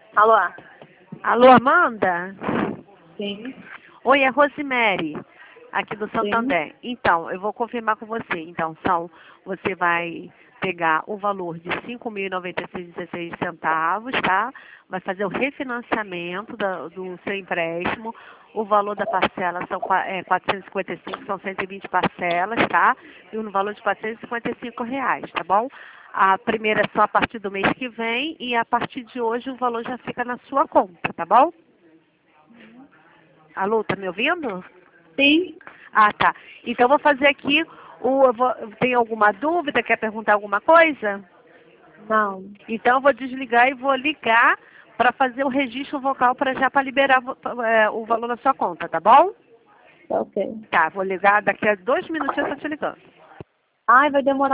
Alô? Alô, Amanda? Sim. Oi, é Rosemary, aqui do Sim. Santander. Então, eu vou confirmar com você. Então, você vai pegar o valor de R$ 5.096,16, tá? Vai fazer o refinanciamento do seu empréstimo. O valor da parcela são 455, são 120 parcelas, tá? E no valor de R$ 455, tá bom? A primeira é só a partir do mês que vem e a partir de hoje o valor já fica na sua conta, tá bom? Alô, tá me ouvindo? Sim. Ah, tá. Então, eu vou fazer aqui, tem alguma dúvida? Quer perguntar alguma coisa? Não. Então, eu vou desligar e vou ligar para fazer o registro vocal para liberar o valor na sua conta, tá bom? Tá ok. Tá, vou ligar daqui a 2 minutinhos, eu tô te ligando. Ai, vai demorar.